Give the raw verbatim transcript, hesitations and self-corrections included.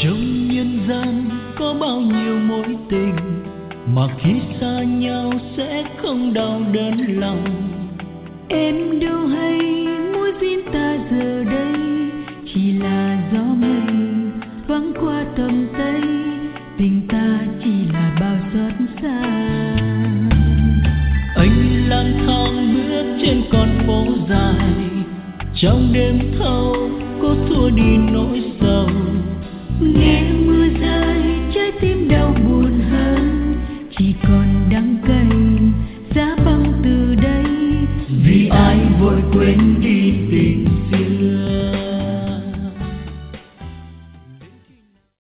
Trong nhân gian có bao nhiêu mối tình mà khi xa nhau sẽ không đau đớn lòng. Em đâu hay mối duyên ta giờ đây chỉ là gió mây thoáng qua tầm tay, tình ta chỉ là bao xót xa. Anh lang thang bước trên con phố dài, trong đêm thâu có xua đi nỗi sầu. Nghe mưa